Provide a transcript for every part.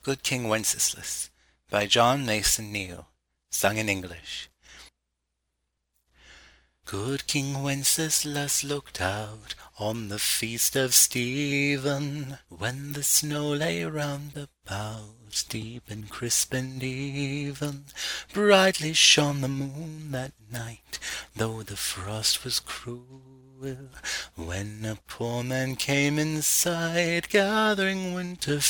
Good King Wenceslas by John Mason Neale, sung in English. Good King Wenceslas looked out on the feast of Stephen, when the snow lay round about, deep and crisp and even. Brightly shone the moon that night, though the frost was cruel, when a poor man came in sight, gathering winter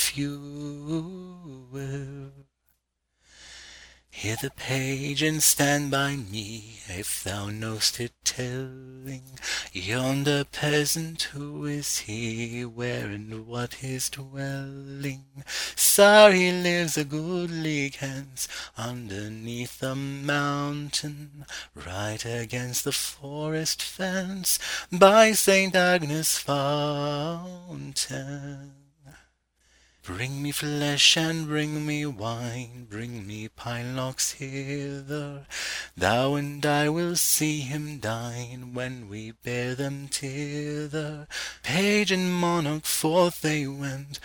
fuel. Hear the page and stand by me, if thou know'st it telling, yonder peasant, who is he, where and what his dwelling? Sire, he lives a good league hence, underneath the mountain, right against the forest fence, by St. Agnes' fountain. Bring me flesh and bring me wine, bring me pinelocks hither, thou and I will see him dine, when we bear them thither. Page and monarch forth they went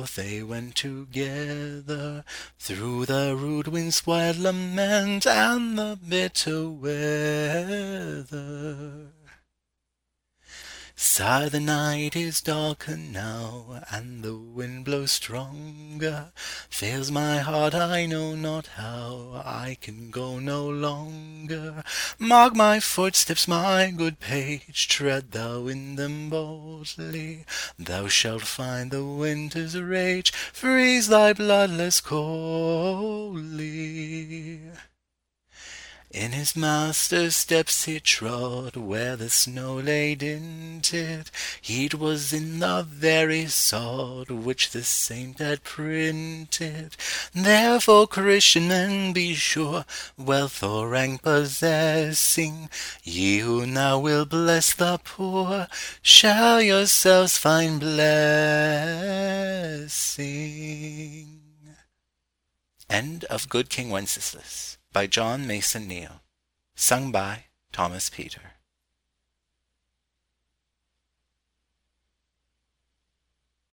together, through the rude wind's wild lament, and the bitter weather. Sire, the night is darker now, and the wind blows stronger. Fails my heart, I know not how, I can go no longer. Mark my footsteps, my good page, tread thou in them boldly. Thou shalt find the winter's rage freeze thy blood less coldly. In his master's steps he trod, where the snow lay dinted. It was in the very sod which the saint had printed. Therefore, Christian men, be sure, wealth or rank possessing, ye who now will bless the poor, shall yourselves find blessing. End of Good King Wenceslas by John Mason Neale, sung by Thomas Peter.